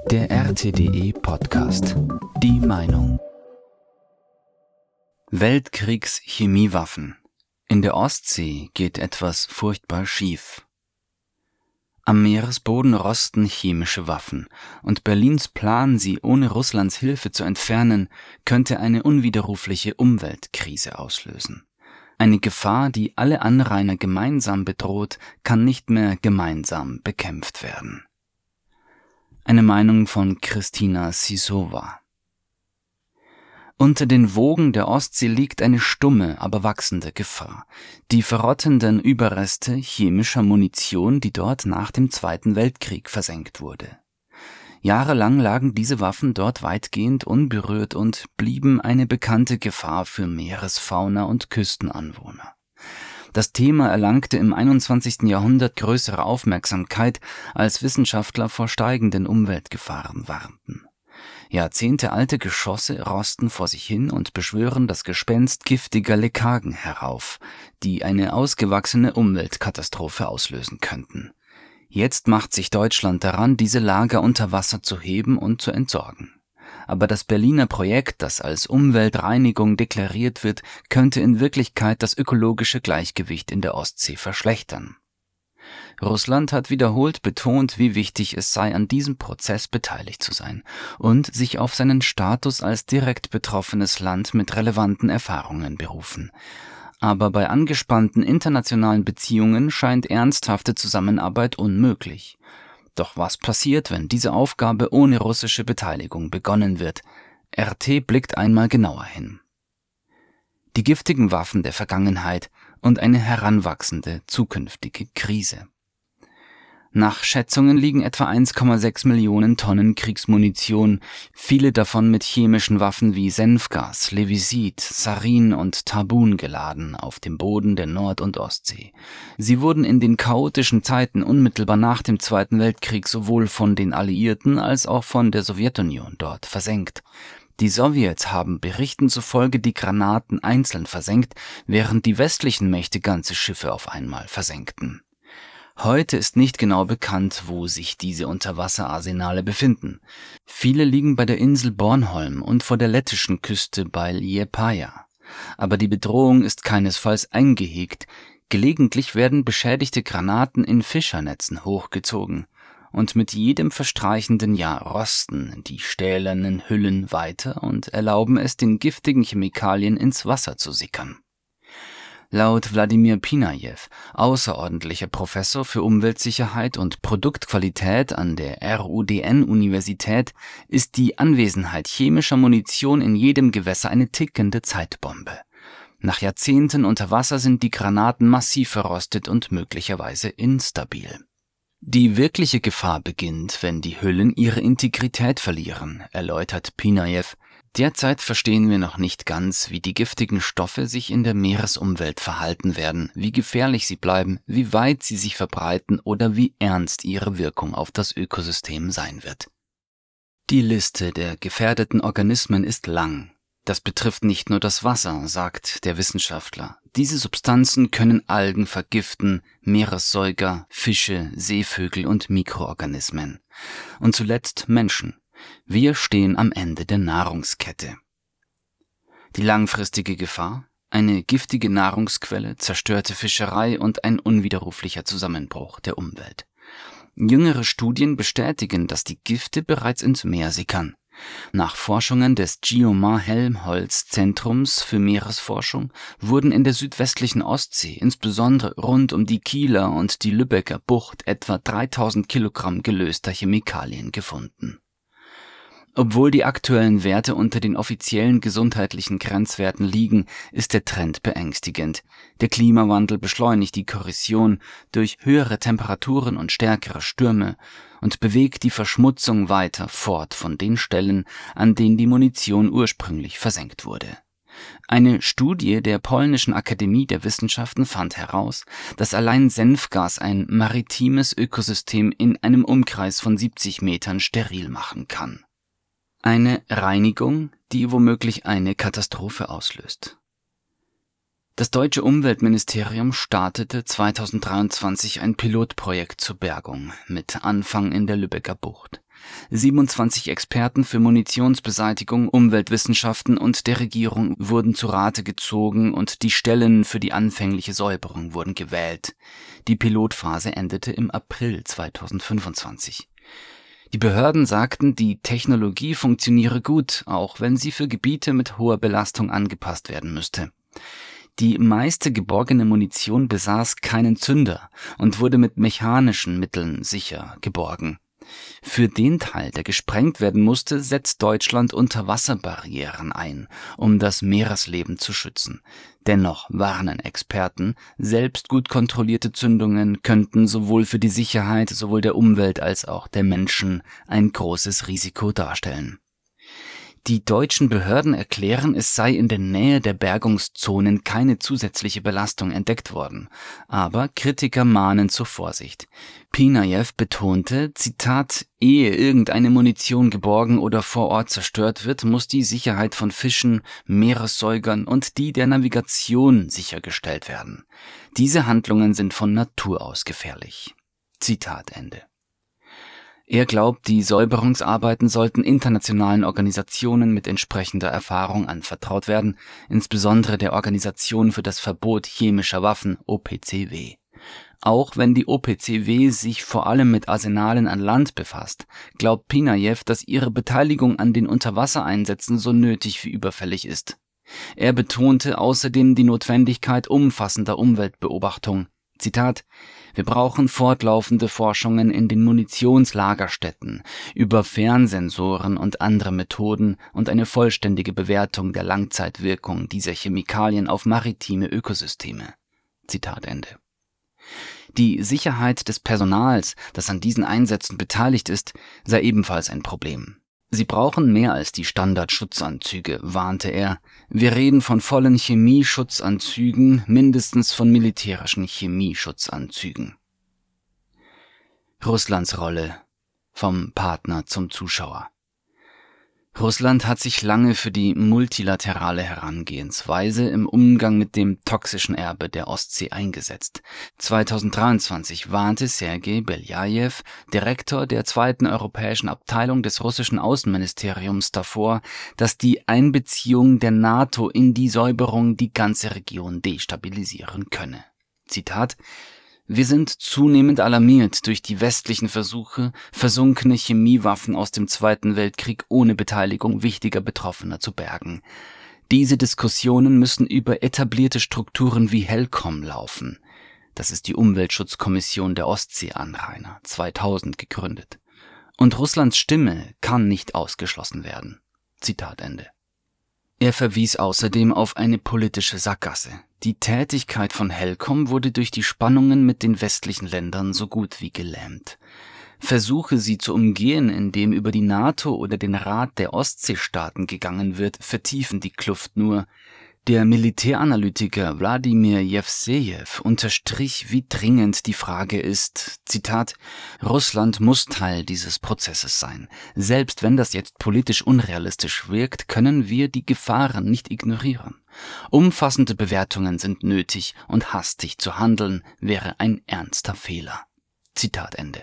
Der RTDE Podcast. Die Meinung. Weltkriegschemiewaffen. In der Ostsee geht etwas furchtbar schief. Am Meeresboden rosten chemische Waffen, und Berlins Plan, sie ohne Russlands Hilfe zu entfernen, könnte eine unwiderrufliche Umweltkrise auslösen. Eine Gefahr, die alle Anrainer gemeinsam bedroht, kann nicht mehr gemeinsam bekämpft werden. Eine Meinung von Christina Sisova. Unter den Wogen der Ostsee liegt eine stumme, aber wachsende Gefahr. Die verrottenden Überreste chemischer Munition, die dort nach dem Zweiten Weltkrieg versenkt wurde. Jahrelang lagen diese Waffen dort weitgehend unberührt und blieben eine bekannte Gefahr für Meeresfauna und Küstenanwohner. Das Thema erlangte im 21. Jahrhundert größere Aufmerksamkeit, als Wissenschaftler vor steigenden Umweltgefahren warnten. Jahrzehntealte Geschosse rosten vor sich hin und beschwören das Gespenst giftiger Lekagen herauf, die eine ausgewachsene Umweltkatastrophe auslösen könnten. Jetzt macht sich Deutschland daran, diese Lager unter Wasser zu heben und zu entsorgen. Aber das Berliner Projekt, das als Umweltreinigung deklariert wird, könnte in Wirklichkeit das ökologische Gleichgewicht in der Ostsee verschlechtern. Russland hat wiederholt betont, wie wichtig es sei, an diesem Prozess beteiligt zu sein und sich auf seinen Status als direkt betroffenes Land mit relevanten Erfahrungen berufen. Aber bei angespannten internationalen Beziehungen scheint ernsthafte Zusammenarbeit unmöglich. Doch was passiert, wenn diese Aufgabe ohne russische Beteiligung begonnen wird? RT blickt einmal genauer hin. Die giftigen Waffen der Vergangenheit und eine heranwachsende zukünftige Krise. Nach Schätzungen liegen etwa 1,6 Millionen Tonnen Kriegsmunition, viele davon mit chemischen Waffen wie Senfgas, Levisit, Sarin und Tarbun geladen, auf dem Boden der Nord- und Ostsee. Sie wurden in den chaotischen Zeiten unmittelbar nach dem Zweiten Weltkrieg sowohl von den Alliierten als auch von der Sowjetunion dort versenkt. Die Sowjets haben Berichten zufolge die Granaten einzeln versenkt, während die westlichen Mächte ganze Schiffe auf einmal versenkten. Heute ist nicht genau bekannt, wo sich diese Unterwasserarsenale befinden. Viele liegen bei der Insel Bornholm und vor der lettischen Küste bei Liepaja. Aber die Bedrohung ist keinesfalls eingehegt. Gelegentlich werden beschädigte Granaten in Fischernetzen hochgezogen. Und mit jedem verstreichenden Jahr rosten die stählernen Hüllen weiter und erlauben es den giftigen Chemikalien ins Wasser zu sickern. Laut Wladimir Pinajew, außerordentlicher Professor für Umweltsicherheit und Produktqualität an der RUDN-Universität, ist die Anwesenheit chemischer Munition in jedem Gewässer eine tickende Zeitbombe. Nach Jahrzehnten unter Wasser sind die Granaten massiv verrostet und möglicherweise instabil. Die wirkliche Gefahr beginnt, wenn die Hüllen ihre Integrität verlieren, erläutert Pinajew. Derzeit verstehen wir noch nicht ganz, wie die giftigen Stoffe sich in der Meeresumwelt verhalten werden, wie gefährlich sie bleiben, wie weit sie sich verbreiten oder wie ernst ihre Wirkung auf das Ökosystem sein wird. Die Liste der gefährdeten Organismen ist lang. Das betrifft nicht nur das Wasser, sagt der Wissenschaftler. Diese Substanzen können Algen vergiften, Meeressäuger, Fische, Seevögel und Mikroorganismen. Und zuletzt Menschen. Wir stehen am Ende der Nahrungskette. Die langfristige Gefahr? Eine giftige Nahrungsquelle, zerstörte Fischerei und ein unwiderruflicher Zusammenbruch der Umwelt. Jüngere Studien bestätigen, dass die Gifte bereits ins Meer sickern. Nach Forschungen des Guillaumard-Helmholtz-Zentrums für Meeresforschung wurden in der südwestlichen Ostsee, insbesondere rund um die Kieler und die Lübecker Bucht, etwa 3000 Kilogramm gelöster Chemikalien gefunden. Obwohl die aktuellen Werte unter den offiziellen gesundheitlichen Grenzwerten liegen, ist der Trend beängstigend. Der Klimawandel beschleunigt die Korrosion durch höhere Temperaturen und stärkere Stürme und bewegt die Verschmutzung weiter fort von den Stellen, an denen die Munition ursprünglich versenkt wurde. Eine Studie der Polnischen Akademie der Wissenschaften fand heraus, dass allein Senfgas ein maritimes Ökosystem in einem Umkreis von 70 Metern steril machen kann. Eine Reinigung, die womöglich eine Katastrophe auslöst. Das deutsche Umweltministerium startete 2023 ein Pilotprojekt zur Bergung mit Anfang in der Lübecker Bucht. 27 Experten für Munitionsbeseitigung, Umweltwissenschaften und der Regierung wurden zu Rate gezogen und die Stellen für die anfängliche Säuberung wurden gewählt. Die Pilotphase endete im April 2025. Die Behörden sagten, die Technologie funktioniere gut, auch wenn sie für Gebiete mit hoher Belastung angepasst werden müsste. Die meiste geborgene Munition besaß keinen Zünder und wurde mit mechanischen Mitteln sicher geborgen. Für den Teil, der gesprengt werden musste, setzt Deutschland Unterwasserbarrieren ein, um das Meeresleben zu schützen. Dennoch warnen Experten, selbst gut kontrollierte Zündungen könnten sowohl für die Sicherheit sowohl der Umwelt als auch der Menschen ein großes Risiko darstellen. Die deutschen Behörden erklären, es sei in der Nähe der Bergungszonen keine zusätzliche Belastung entdeckt worden. Aber Kritiker mahnen zur Vorsicht. Pinajew betonte, Zitat, ehe irgendeine Munition geborgen oder vor Ort zerstört wird, muss die Sicherheit von Fischen, Meeressäugern und die der Navigation sichergestellt werden. Diese Handlungen sind von Natur aus gefährlich. Zitat Ende. Er glaubt, die Säuberungsarbeiten sollten internationalen Organisationen mit entsprechender Erfahrung anvertraut werden, insbesondere der Organisation für das Verbot chemischer Waffen, OPCW. Auch wenn die OPCW sich vor allem mit Arsenalen an Land befasst, glaubt Pinajew, dass ihre Beteiligung an den Unterwassereinsätzen so nötig wie überfällig ist. Er betonte außerdem die Notwendigkeit umfassender Umweltbeobachtung. Zitat: Wir brauchen fortlaufende Forschungen in den Munitionslagerstätten, über Fernsensoren und andere Methoden und eine vollständige Bewertung der Langzeitwirkung dieser Chemikalien auf maritime Ökosysteme. Zitat Ende. Die Sicherheit des Personals, das an diesen Einsätzen beteiligt ist, sei ebenfalls ein Problem. Sie brauchen mehr als die Standardschutzanzüge, warnte er. Wir reden von vollen Chemieschutzanzügen, mindestens von militärischen Chemieschutzanzügen. Russlands Rolle vom Partner zum Zuschauer. Russland hat sich lange für die multilaterale Herangehensweise im Umgang mit dem toxischen Erbe der Ostsee eingesetzt. 2023 warnte Sergei Beljajew, Direktor der 2. europäischen Abteilung des russischen Außenministeriums, davor, dass die Einbeziehung der NATO in die Säuberung die ganze Region destabilisieren könne. Zitat: Wir sind zunehmend alarmiert durch die westlichen Versuche, versunkene Chemiewaffen aus dem Zweiten Weltkrieg ohne Beteiligung wichtiger Betroffener zu bergen. Diese Diskussionen müssen über etablierte Strukturen wie HELCOM laufen. Das ist die Umweltschutzkommission der Ostseeanrainer, 2000 gegründet. Und Russlands Stimme kann nicht ausgeschlossen werden. Zitat Ende. Er verwies außerdem auf eine politische Sackgasse. Die Tätigkeit von HELCOM wurde durch die Spannungen mit den westlichen Ländern so gut wie gelähmt. Versuche, sie zu umgehen, indem über die NATO oder den Rat der Ostseestaaten gegangen wird, vertiefen die Kluft nur. Der Militäranalytiker Wladimir Jewsejew unterstrich, wie dringend die Frage ist, Zitat, Russland muss Teil dieses Prozesses sein. Selbst wenn das jetzt politisch unrealistisch wirkt, können wir die Gefahren nicht ignorieren. Umfassende Bewertungen sind nötig und hastig zu handeln wäre ein ernster Fehler. Zitat Ende.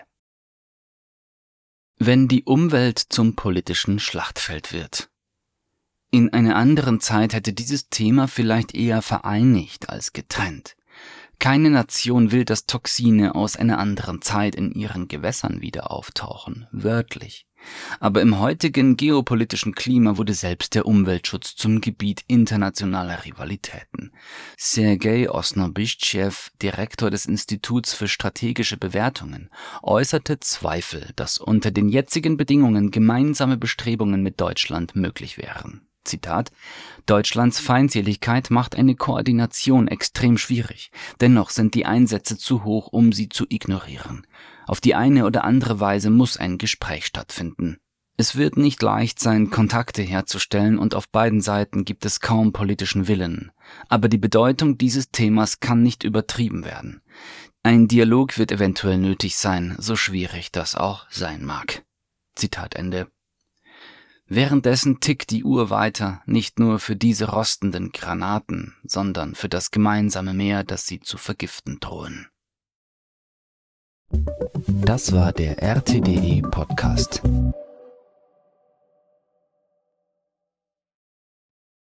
Wenn die Umwelt zum politischen Schlachtfeld wird. In einer anderen Zeit hätte dieses Thema vielleicht eher vereinigt als getrennt. Keine Nation will, dass Toxine aus einer anderen Zeit in ihren Gewässern wieder auftauchen, wörtlich. Aber im heutigen geopolitischen Klima wurde selbst der Umweltschutz zum Gebiet internationaler Rivalitäten. Sergei Osnobichtschew, Direktor des Instituts für strategische Bewertungen, äußerte Zweifel, dass unter den jetzigen Bedingungen gemeinsame Bestrebungen mit Deutschland möglich wären. Zitat: Deutschlands Feindseligkeit macht eine Koordination extrem schwierig. Dennoch sind die Einsätze zu hoch, um sie zu ignorieren. Auf die eine oder andere Weise muss ein Gespräch stattfinden. Es wird nicht leicht sein, Kontakte herzustellen und auf beiden Seiten gibt es kaum politischen Willen. Aber die Bedeutung dieses Themas kann nicht übertrieben werden. Ein Dialog wird eventuell nötig sein, so schwierig das auch sein mag. Zitat Ende. Währenddessen tickt die Uhr weiter, nicht nur für diese rostenden Granaten, sondern für das gemeinsame Meer, das sie zu vergiften drohen. Das war der RTDE Podcast.